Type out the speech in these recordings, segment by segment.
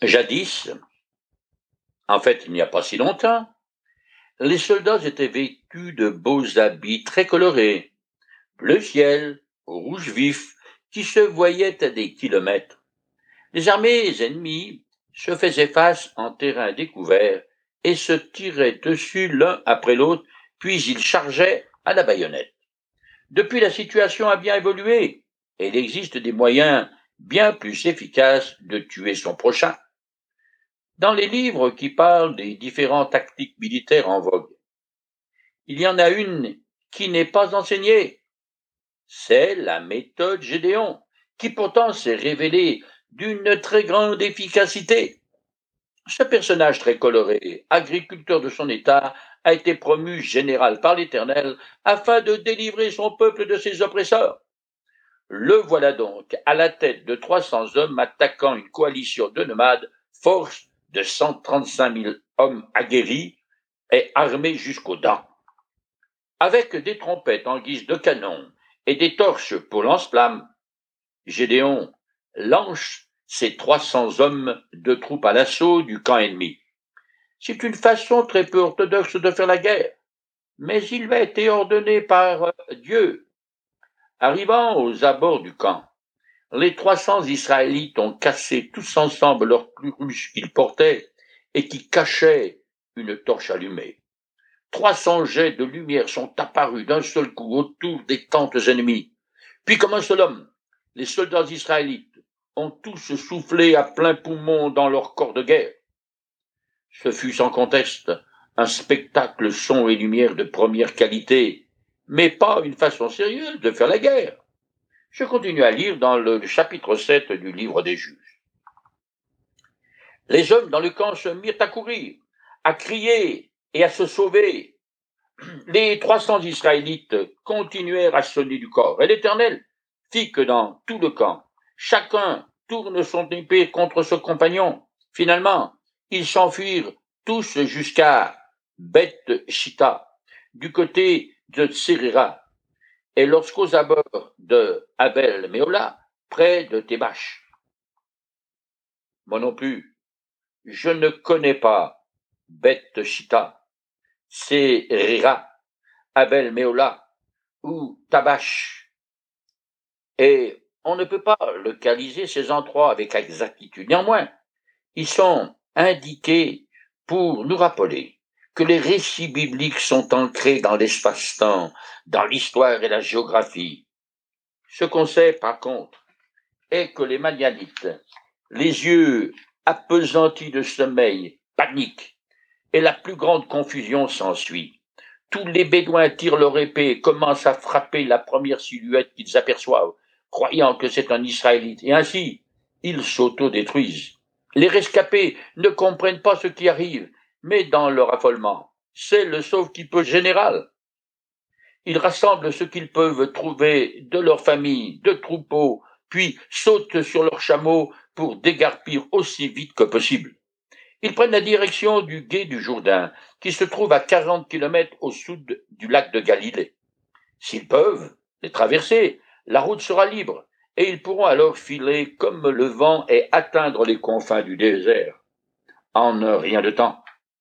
Jadis, en fait il n'y a pas si longtemps, les soldats étaient vêtus de beaux habits très colorés, bleu ciel, rouge vif, qui se voyaient à des kilomètres. Les armées ennemies se faisaient face en terrain découvert et se tiraient dessus l'un après l'autre, puis ils chargeaient à la baïonnette. Depuis, la situation a bien évolué et il existe des moyens bien plus efficaces de tuer son prochain. Dans les livres qui parlent des différentes tactiques militaires en vogue, il y en a une qui n'est pas enseignée. C'est la méthode Gédéon, qui pourtant s'est révélée d'une très grande efficacité. Ce personnage très coloré, agriculteur de son état, a été promu général par l'Éternel afin de délivrer son peuple de ses oppresseurs. Le voilà donc à la tête de 300 hommes attaquant une coalition de nomades, force de 135 000 hommes aguerris et armés jusqu'aux dents. Avec des trompettes en guise de canon et des torches pour lance-flammes, Gédéon lance ses 300 hommes de troupes à l'assaut du camp ennemi. C'est une façon très peu orthodoxe de faire la guerre, mais il a été ordonné par Dieu. Arrivant aux abords du camp, les 300 Israélites ont cassé tous ensemble leurs plus qu'ils portaient et qui cachaient une torche allumée. 300 jets de lumière sont apparus d'un seul coup autour des tentes ennemies. Puis comme un seul homme, les soldats israélites ont tous soufflé à plein poumon dans leur corps de guerre. Ce fut sans conteste un spectacle son et lumière de première qualité, mais pas une façon sérieuse de faire la guerre. Je continue à lire dans le chapitre 7 du livre des Juges. Les hommes dans le camp se mirent à courir, à crier et à se sauver. Les 300 Israélites continuèrent à sonner du corps, et l'Éternel fit que dans tout le camp, chacun tourne son épée contre son compagnon. Finalement, ils s'enfuirent tous jusqu'à Beth-Shitta, du côté de Tserira, et lorsqu'aux abords de Abel-Méola, près de Thébash. Moi non plus, je ne connais pas Beth-Shitta, Tserira, Abel-Méola ou Tabash. Et on ne peut pas localiser ces endroits avec exactitude. Néanmoins, ils sont indiqués pour nous rappeler que les récits bibliques sont ancrés dans l'espace-temps, dans l'histoire et la géographie. Ce qu'on sait, par contre, est que les Madianites, les yeux appesantis de sommeil, paniquent, et la plus grande confusion s'ensuit. Tous les Bédouins tirent leur épée et commencent à frapper la première silhouette qu'ils aperçoivent, croyant que c'est un Israélite, et ainsi, ils s'autodétruisent. Les rescapés ne comprennent pas ce qui arrive, mais dans leur affolement, c'est le sauve-qui-peut général. Ils rassemblent ce qu'ils peuvent trouver de leur famille, de troupeaux, puis sautent sur leurs chameaux pour dégarpir aussi vite que possible. Ils prennent la direction du gué du Jourdain, qui se trouve à 40 kilomètres au sud du lac de Galilée. S'ils peuvent les traverser, la route sera libre, et ils pourront alors filer comme le vent et atteindre les confins du désert, en un rien de temps.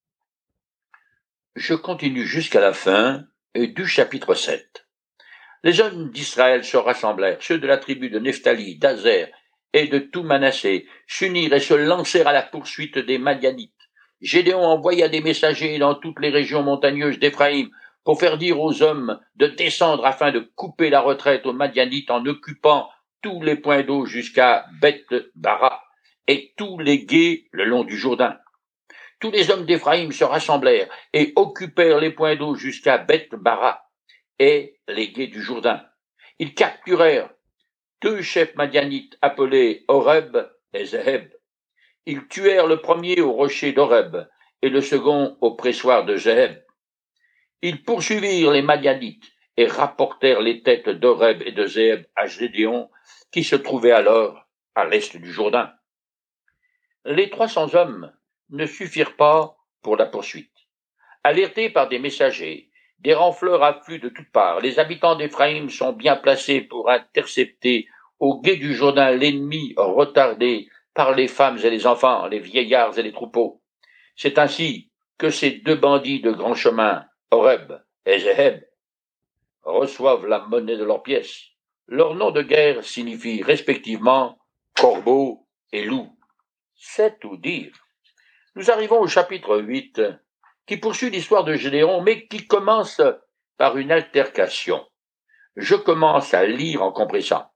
Je continue jusqu'à la fin du chapitre 7. Les hommes d'Israël se rassemblèrent, ceux de la tribu de Nephtali, d'Azer et de tout Manassé, s'unirent et se lancèrent à la poursuite des Madianites. Gédéon envoya des messagers dans toutes les régions montagneuses d'Éphraïm pour faire dire aux hommes de descendre afin de couper la retraite aux Madianites en occupant tous les points d'eau jusqu'à Beth-Bara et tous les gués le long du Jourdain. Tous les hommes d'Éphraïm se rassemblèrent et occupèrent les points d'eau jusqu'à Beth-Bara et les gués du Jourdain. Ils capturèrent 2 chefs madianites appelés Horeb et Zeheb. Ils tuèrent le premier au rocher d'Horeb et le second au pressoir de Zeheb. Ils poursuivirent les Madianites et rapportèrent les têtes d'Horeb et de Zeheb à Gédéon, qui se trouvait alors à l'est du Jourdain. Les 300 hommes ne suffirent pas pour la poursuite. Alertés par des messagers, des renfleurs affluent de toutes parts. Les habitants d'Éphraïm sont bien placés pour intercepter au gué du Jourdain l'ennemi retardé par les femmes et les enfants, les vieillards et les troupeaux. C'est ainsi que ces deux bandits de grand chemin, Horeb et Zéheb, reçoivent la monnaie de leurs pièces. Leur nom de guerre signifie respectivement corbeau et loup. C'est tout dire. Nous arrivons au chapitre 8, qui poursuit l'histoire de Gédéon, mais qui commence par une altercation. Je commence à lire en compressant.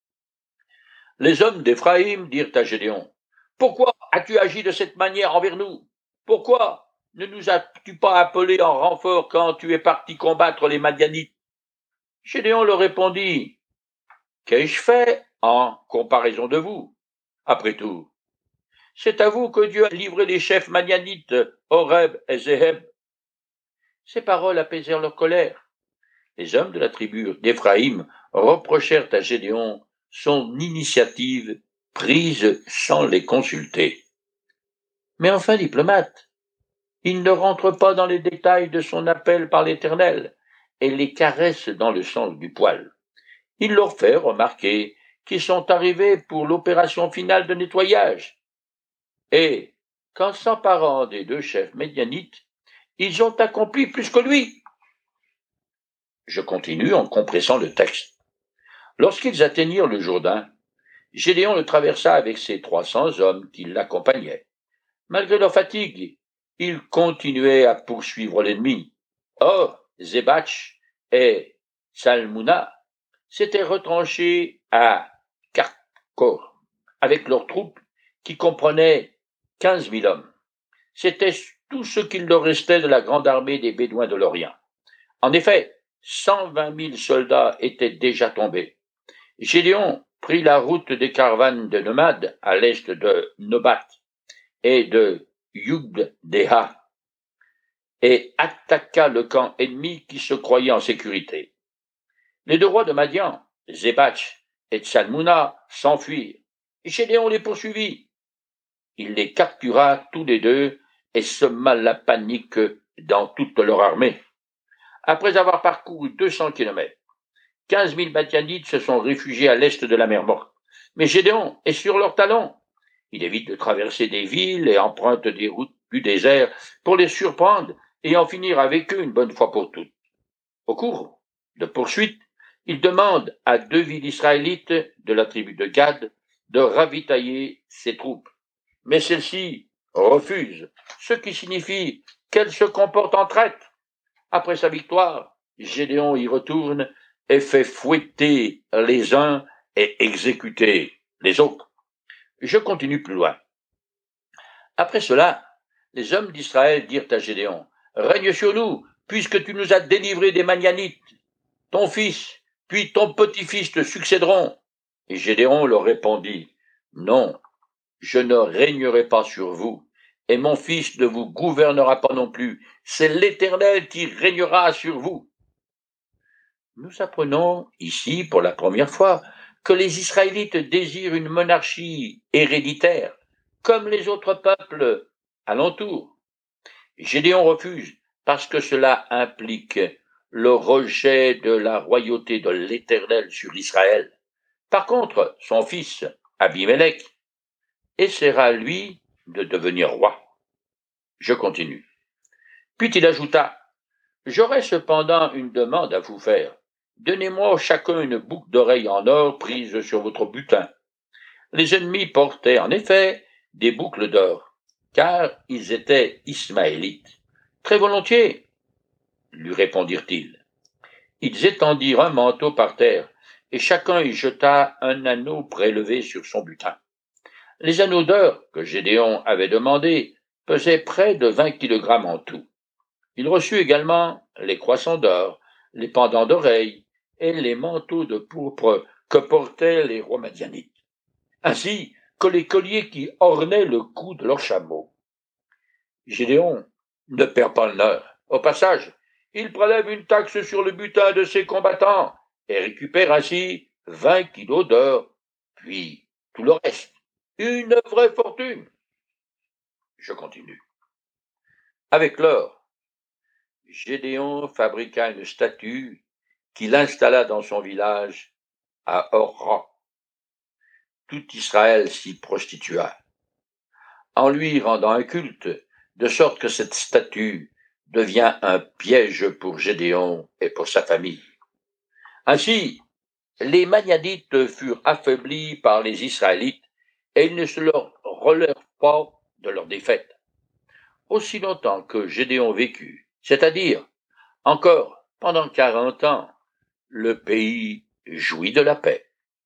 Les hommes d'Éphraïm dirent à Gédéon, « Pourquoi as-tu agi de cette manière envers nous? Pourquoi ne nous as-tu pas appelés en renfort quand tu es parti combattre les Madianites ?» Gédéon leur répondit, « Qu'ai-je fait en comparaison de vous? Après tout, c'est à vous que Dieu a livré les chefs madianites, Horeb et Zéheb. » Ces paroles apaisèrent leur colère. Les hommes de la tribu d'Éphraïm reprochèrent à Gédéon son initiative prise sans les consulter. Mais enfin diplomate, il ne rentre pas dans les détails de son appel par l'Éternel et les caresse dans le sens du poil. Il leur fait remarquer qu'ils sont arrivés pour l'opération finale de nettoyage. Et, qu'en s'emparant des deux chefs médianites, ils ont accompli plus que lui. Je continue en compressant le texte. Lorsqu'ils atteignirent le Jourdain, Gédéon le traversa avec ses 300 hommes qui l'accompagnaient. Malgré leur fatigue, ils continuaient à poursuivre l'ennemi. Or, Zébach et Salmouna s'étaient retranchés à Karkor avec leurs troupes qui comprenaient 15 000 hommes. C'était tout ce qu'il leur restait de la grande armée des Bédouins de l'Orient. En effet, 120 000 soldats étaient déjà tombés. Gédéon prit la route des caravanes de nomades à l'est de Nobat et de Yugdeha et attaqua le camp ennemi qui se croyait en sécurité. Les deux rois de Madian, Zébach et Tsalmouna, s'enfuirent, et Gédéon les poursuivit. Il les captura tous les deux et sema la panique dans toute leur armée. Après avoir parcouru 200 kilomètres, 15 000 Madianites se sont réfugiés à l'est de la mer Morte. Mais Gédéon est sur leurs talons. Il évite de traverser des villes et emprunte des routes du désert pour les surprendre et en finir avec eux une bonne fois pour toutes. Au cours de poursuite, il demande à 2 villes israélites de la tribu de Gad de ravitailler ses troupes. Mais celles-ci refusent, ce qui signifie qu'elles se comportent en traître. Après sa victoire, Gédéon y retourne et fait fouetter les uns et exécuter les autres. Je continue plus loin. Après cela, les hommes d'Israël dirent à Gédéon, « Règne sur nous, puisque tu nous as délivrés des Madianites. Ton fils, puis ton petit-fils te succéderont. » Et Gédéon leur répondit, « Non, je ne régnerai pas sur vous, et mon fils ne vous gouvernera pas non plus. C'est l'Éternel qui régnera sur vous. » Nous apprenons ici, pour la première fois, que les Israélites désirent une monarchie héréditaire, comme les autres peuples alentour. Gédéon refuse, parce que cela implique le rejet de la royauté de l'Éternel sur Israël. Par contre, son fils, Abimélec, essaiera, lui, de devenir roi. Je continue. Puis il ajouta, « J'aurais cependant une demande à vous faire. Donnez-moi chacun une boucle d'oreille en or prise sur votre butin. » Les ennemis portaient en effet des boucles d'or, car ils étaient ismaélites. « Très volontiers, » lui répondirent-ils. Ils étendirent un manteau par terre, et chacun y jeta un anneau prélevé sur son butin. Les anneaux d'or que Gédéon avait demandés pesaient près de 20 kilogrammes en tout. Il reçut également les croissants d'or, les pendants d'oreilles et les manteaux de pourpre que portaient les rois madianites, ainsi que les colliers qui ornaient le cou de leurs chameaux. Gédéon ne perd pas le nerf. Au passage, il prélève une taxe sur le butin de ses combattants et récupère ainsi 20 kilos d'or, puis tout le reste. Une vraie fortune. Je continue. Avec l'or, Gédéon fabriqua une statue qu'il installa dans son village à Orra. tout Israël s'y prostitua, en lui rendant un culte, de sorte que cette statue devient un piège pour Gédéon et pour sa famille. Ainsi, les Madianites furent affaiblis par les Israélites et ils ne se leur relèvent pas de leur défaite. Aussi longtemps que Gédéon vécut, c'est-à-dire encore pendant 40 ans, le pays jouit de la paix.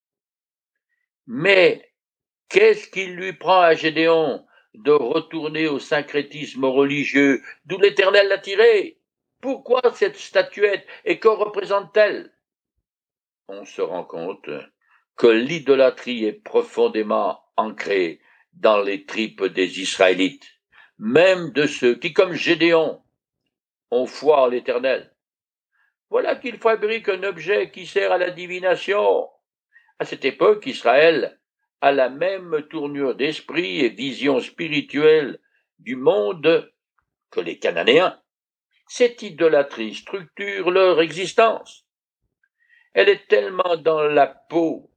Mais qu'est-ce qui lui prend à Gédéon de retourner au syncrétisme religieux d'où l'Éternel l'a tiré? Pourquoi cette statuette et que représente-t-elle? On se rend compte que l'idolâtrie est profondément ancrée dans les tripes des Israélites, même de ceux qui, comme Gédéon, ont foi en l'Éternel. Voilà qu'ils fabriquent un objet qui sert à la divination. À cette époque, Israël a la même tournure d'esprit et vision spirituelle du monde que les Cananéens. Cette idolâtrie structure leur existence. Elle est tellement dans la peau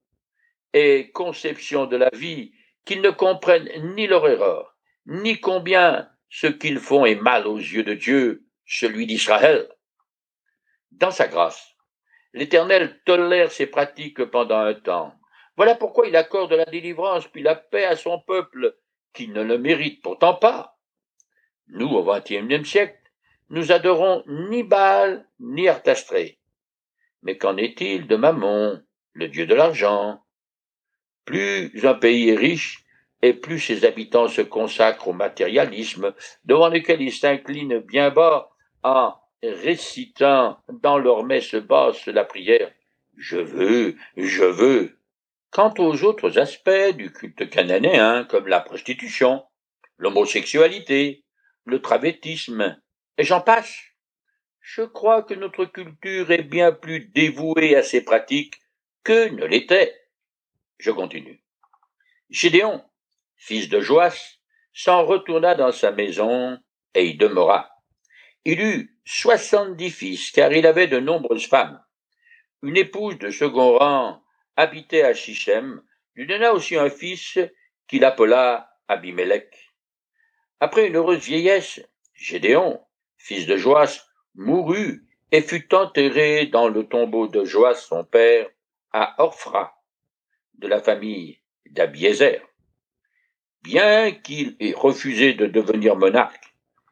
et conception de la vie qu'ils ne comprennent ni leur erreur, ni combien ce qu'ils font est mal aux yeux de Dieu, celui d'Israël. Dans sa grâce, l'Éternel tolère ces pratiques pendant un temps. Voilà pourquoi il accorde la délivrance puis la paix à son peuple, qui ne le mérite pourtant pas. Nous, au XXIe siècle, nous adorons ni Baal ni Artastré. Mais qu'en est-il de Mammon, le dieu de l'argent? Plus un pays est riche, et plus ses habitants se consacrent au matérialisme, devant lequel ils s'inclinent bien bas en récitant dans leur messe basse la prière « Je veux, je veux ». Quant aux autres aspects du culte cananéen, comme la prostitution, l'homosexualité, le travestisme, et j'en passe, je crois que notre culture est bien plus dévouée à ces pratiques que ne l'était. Je continue. Gédéon, fils de Joas, s'en retourna dans sa maison et y demeura. Il eut 70 fils, car il avait de nombreuses femmes. Une épouse de second rang habitait à Shichem, lui donna aussi un fils qu'il appela Abimélec. Après une heureuse vieillesse, Gédéon, fils de Joas, mourut et fut enterré dans le tombeau de Joas son père à Orphra, de la famille d'Abiézer. Bien qu'il ait refusé de devenir monarque,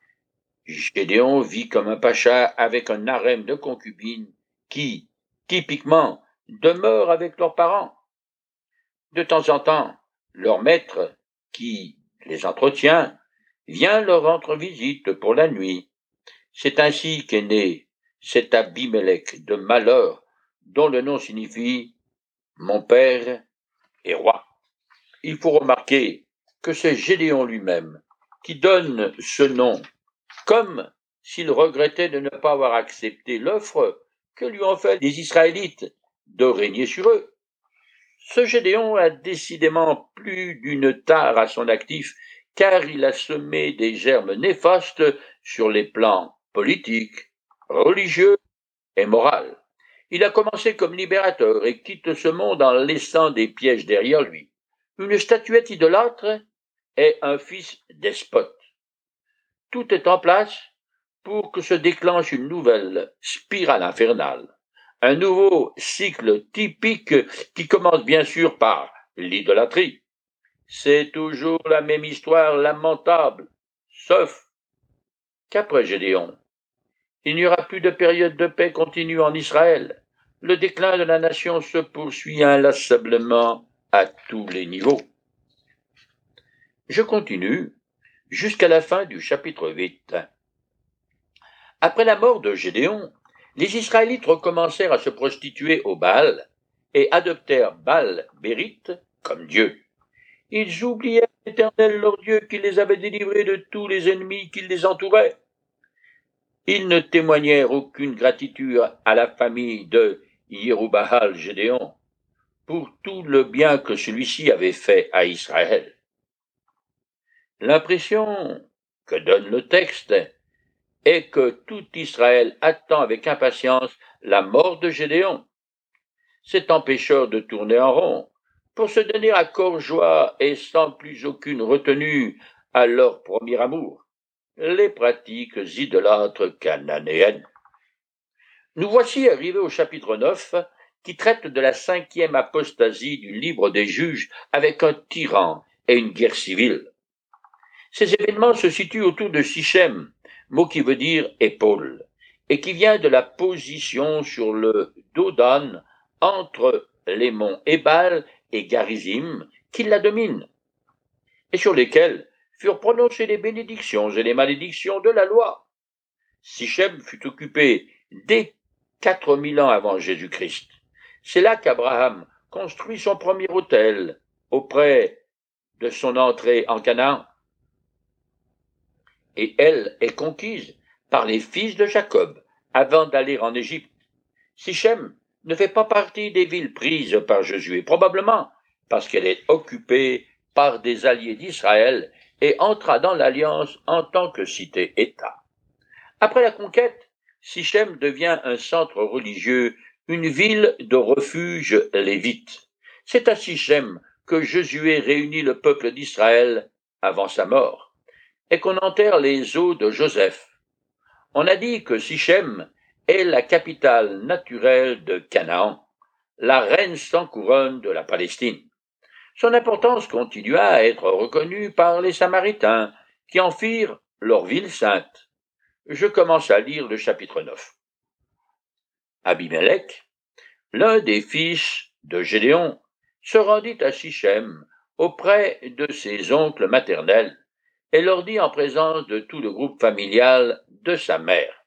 Gédéon vit comme un pacha avec un harem de concubines qui, typiquement, demeurent avec leurs parents. De temps en temps, leur maître, qui les entretient, vient leur rendre visite pour la nuit. C'est ainsi qu'est né cet Abimélec de malheur, dont le nom signifie « mon père est roi ». Il faut remarquer que c'est Gédéon lui-même qui donne ce nom, comme s'il regrettait de ne pas avoir accepté l'offre que lui ont faite les Israélites de régner sur eux. Ce Gédéon a décidément plus d'une tare à son actif, car il a semé des germes néfastes sur les plans politiques, religieux et moral. Il a commencé comme libérateur et quitte ce monde en laissant des pièges derrière lui. Une statuette idolâtre est un fils despote. Tout est en place pour que se déclenche une nouvelle spirale infernale, un nouveau cycle typique qui commence bien sûr par l'idolâtrie. C'est toujours la même histoire lamentable, sauf qu'après Gédéon, il n'y aura plus de période de paix continue en Israël. Le déclin de la nation se poursuit inlassablement à tous les niveaux. Je continue jusqu'à la fin du chapitre 8. Après la mort de Gédéon, les Israélites recommencèrent à se prostituer au Baal et adoptèrent Baal-Bérite comme Dieu. Ils oublièrent l'Éternel leur Dieu qui les avait délivrés de tous les ennemis qui les entouraient. Ils ne témoignèrent aucune gratitude à la famille de Yérubahal Gédéon pour tout le bien que celui-ci avait fait à Israël. L'impression que donne le texte est que tout Israël attend avec impatience la mort de Gédéon. Cet empêcheur de tourner en rond pour se donner à corps joie et sans plus aucune retenue à leur premier amour, les pratiques idolâtres cananéennes. Nous voici arrivés au chapitre 9, qui traite de la 5e apostasie du livre des Juges avec un tyran et une guerre civile. Ces événements se situent autour de Sichem, mot qui veut dire épaule, et qui vient de la position sur le Dodan entre les monts Ébal et Garizim qui la dominent, et sur lesquels furent prononcées les bénédictions et les malédictions de la loi. Sichem fut occupé dès 4000 ans avant Jésus-Christ. C'est là qu'Abraham construit son premier autel auprès de son entrée en Canaan. Et elle est conquise par les fils de Jacob avant d'aller en Égypte. Sichem ne fait pas partie des villes prises par Josué, probablement parce qu'elle est occupée par des alliés d'Israël et entra dans l'alliance en tant que cité-État. Après la conquête, Sichem devient un centre religieux, une ville de refuge lévite. C'est à Sichem que Josué réunit le peuple d'Israël avant sa mort, et qu'on enterre les os de Joseph. On a dit que Sichem est la capitale naturelle de Canaan, la reine sans couronne de la Palestine. Son importance continua à être reconnue par les Samaritains, qui en firent leur ville sainte. Je commence à lire le chapitre 9. Abimelech, l'un des fils de Gédéon, se rendit à Sichem auprès de ses oncles maternels et leur dit en présence de tout le groupe familial de sa mère.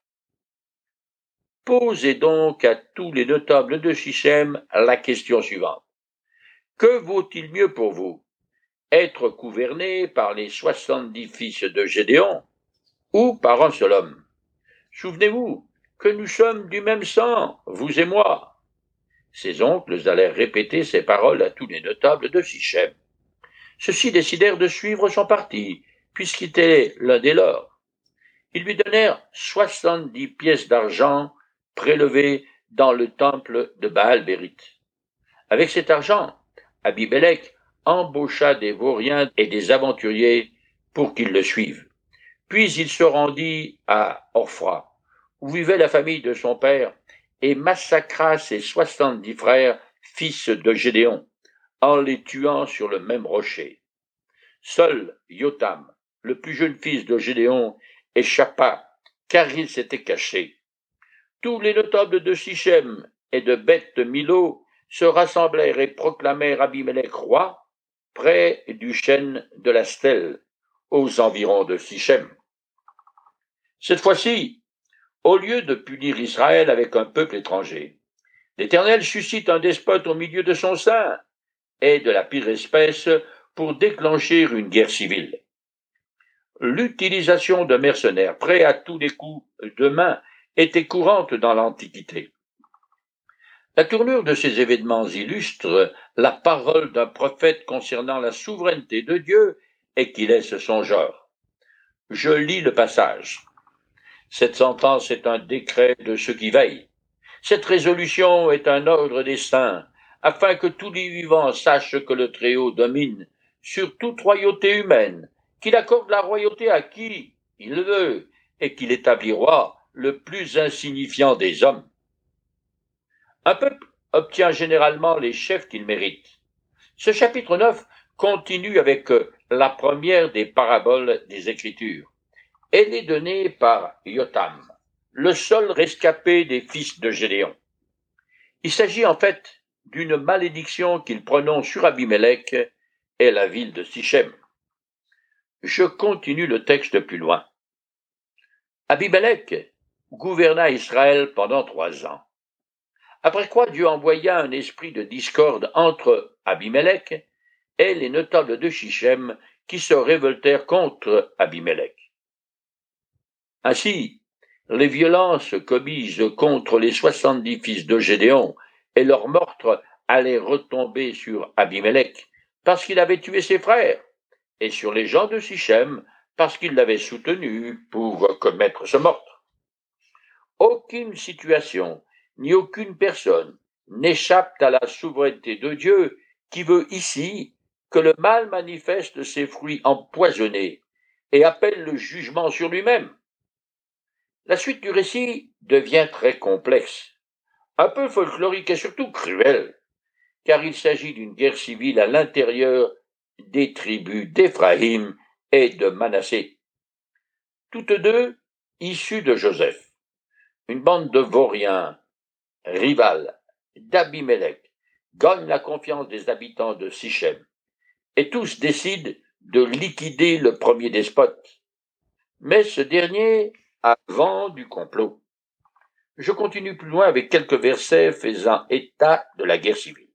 Posez donc à tous les notables de Sichem la question suivante. Que vaut-il mieux pour vous? Être gouverné par les 70 fils de Gédéon ou par un seul homme? Souvenez-vous que nous sommes du même sang, vous et moi. Ses oncles allèrent répéter ces paroles à tous les notables de Sichem. Ceux-ci décidèrent de suivre son parti, puisqu'il était l'un des leurs. Ils lui donnèrent 70 pièces d'argent prélevées dans le temple de Baal-Bérith. Avec cet argent, Abimelech embaucha des vauriens et des aventuriers pour qu'ils le suivent. Puis il se rendit à Orphra, où vivait la famille de son père, et massacra ses 70 frères, fils de Gédéon, en les tuant sur le même rocher. Seul Yotam, le plus jeune fils de Gédéon, échappa, car il s'était caché. Tous les notables de Sichem et de Beth Milo se rassemblèrent et proclamèrent Abimelech roi, près du chêne de la Stèle, aux environs de Sichem. Cette fois-ci, au lieu de punir Israël avec un peuple étranger, l'Éternel suscite un despote au milieu de son sein, et de la pire espèce, pour déclencher une guerre civile. L'utilisation de mercenaires prêts à tous les coups de main était courante dans l'Antiquité. La tournure de ces événements illustre la parole d'un prophète concernant la souveraineté de Dieu et qui laisse songeur. Je lis le passage. Cette sentence est un décret de ceux qui veillent. Cette résolution est un ordre des saints, afin que tous les vivants sachent que le Très-Haut domine sur toute royauté humaine, qu'il accorde la royauté à qui il le veut, et qu'il établit roi le plus insignifiant des hommes. Un peuple obtient généralement les chefs qu'il mérite. Ce chapitre 9 continue avec la première des paraboles des Écritures. Elle est donnée par Yotam, le seul rescapé des fils de Gédéon. Il s'agit en fait d'une malédiction qu'il prononce sur Abimelech et la ville de Sichem. Je continue le texte plus loin. Abimelech gouverna Israël pendant 3 ans. Après quoi Dieu envoya un esprit de discorde entre Abimelech et les notables de Sichem qui se révoltèrent contre Abimelech. Ainsi, les violences commises contre les 70 fils de Gédéon et leur meurtre allaient retomber sur Abimelech parce qu'il avait tué ses frères, et sur les gens de Sichem parce qu'ils l'avaient soutenu pour commettre ce meurtre. Aucune situation ni aucune personne n'échappe à la souveraineté de Dieu qui veut ici que le mal manifeste ses fruits empoisonnés et appelle le jugement sur lui-même. La suite du récit devient très complexe, un peu folklorique et surtout cruelle, car il s'agit d'une guerre civile à l'intérieur des tribus d'Éphraïm et de Manassé, toutes deux issues de Joseph, une bande de vauriens, rivales d'Abimélec, gagne la confiance des habitants de Sichem, et tous décident de liquider le premier despote. Mais ce dernier a vent du complot. Je continue plus loin avec quelques versets faisant état de la guerre civile.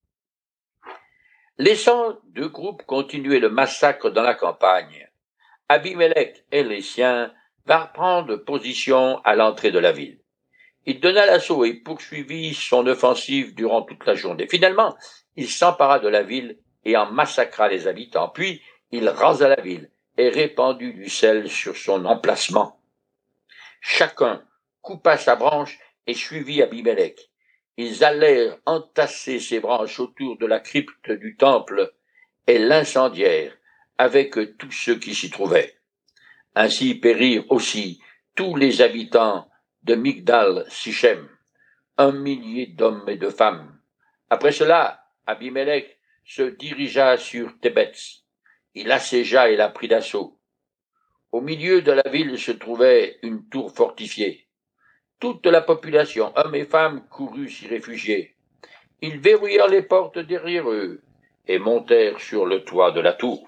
Laissant deux groupes continuer le massacre dans la campagne, Abimélec et les siens vinrent prendre position à l'entrée de la ville. Il donna l'assaut et poursuivit son offensive durant toute la journée. Finalement, il s'empara de la ville et en massacra les habitants. Puis, il rasa la ville et répandit du sel sur son emplacement. Chacun coupa sa branche et suivit Abimélec. Ils allèrent entasser ses branches autour de la crypte du temple et l'incendièrent avec tous ceux qui s'y trouvaient. Ainsi périrent aussi tous les habitants de Migdal Sichem, 1 000 d'hommes et de femmes. Après cela, Abimélec se dirigea sur Tébets. Il assiégea et la prit d'assaut. Au milieu de la ville se trouvait une tour fortifiée. Toute la population, hommes et femmes, courut s'y réfugier. Ils verrouillèrent les portes derrière eux et montèrent sur le toit de la tour.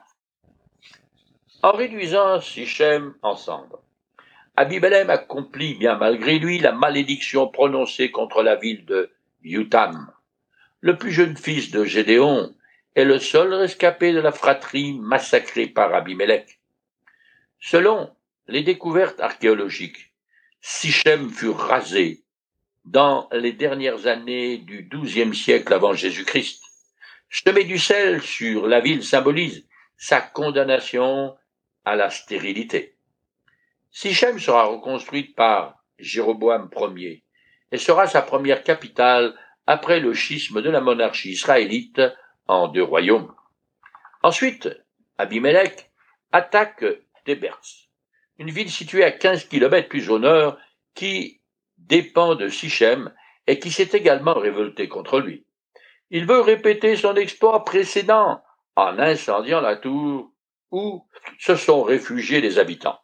En réduisant Sichem en cendres, Abimélec accomplit bien malgré lui la malédiction prononcée contre la ville de Yutam. Le plus jeune fils de Gédéon est le seul rescapé de la fratrie massacrée par Abimélec. Selon les découvertes archéologiques, Sichem fut rasé dans les dernières années du XIIe siècle avant Jésus-Christ. Semer du sel sur la ville symbolise sa condamnation à la stérilité. Sichem sera reconstruite par Jéroboam Ier et sera sa première capitale après le schisme de la monarchie israélite en 2 royaumes. Ensuite, Abimélec attaque Tébers, une ville située à 15 kilomètres plus au nord qui dépend de Sichem et qui s'est également révoltée contre lui. Il veut répéter son exploit précédent en incendiant la tour où se sont réfugiés les habitants.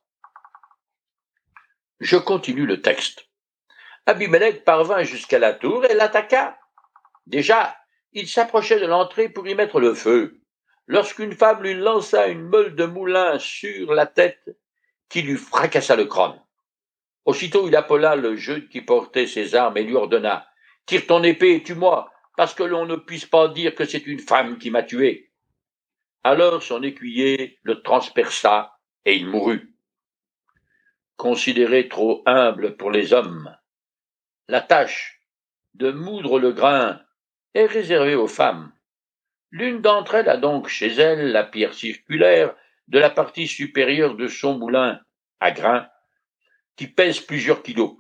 Je continue le texte. Abimélec parvint jusqu'à la tour et l'attaqua. Déjà, il s'approchait de l'entrée pour y mettre le feu, lorsqu'une femme lui lança une meule de moulin sur la tête qui lui fracassa le crâne. Aussitôt il appela le jeune qui portait ses armes et lui ordonna « Tire ton épée et tue-moi, parce que l'on ne puisse pas dire que c'est une femme qui m'a tué. » Alors son écuyer le transperça et il mourut. Considéré trop humble pour les hommes, la tâche de moudre le grain est réservée aux femmes. L'une d'entre elles a donc chez elle la pierre circulaire de la partie supérieure de son moulin à grains qui pèse plusieurs kilos.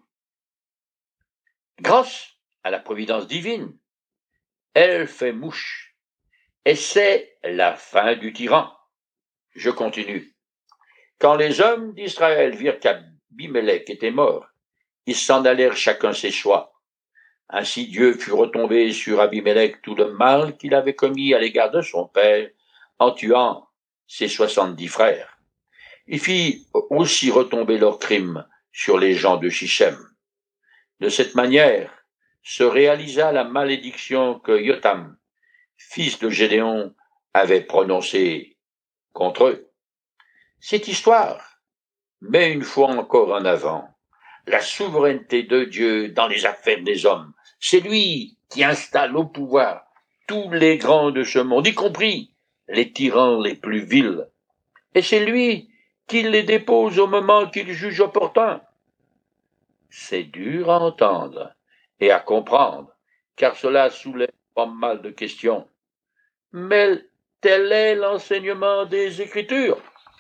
Grâce à la providence divine, elle fait mouche, et c'est la fin du tyran. Je continue. Quand les hommes d'Israël virent qu'Abimélec était mort, ils s'en allèrent chacun ses choix. Ainsi Dieu fut retombé sur Abimélec tout le mal qu'il avait commis à l'égard de son père en tuant ses 70 frères. Il fit aussi retomber leurs crimes sur les gens de Sichem. De cette manière se réalisa la malédiction que Yotam, fils de Gédéon, avait prononcée contre eux. Cette histoire met une fois encore en avant la souveraineté de Dieu dans les affaires des hommes. C'est lui qui installe au pouvoir tous les grands de ce monde, y compris les tyrans les plus vils. Et c'est lui qui les dépose au moment qu'il juge opportun. C'est dur à entendre et à comprendre, car cela soulève pas mal de questions. Mais tel est l'enseignement des Écritures.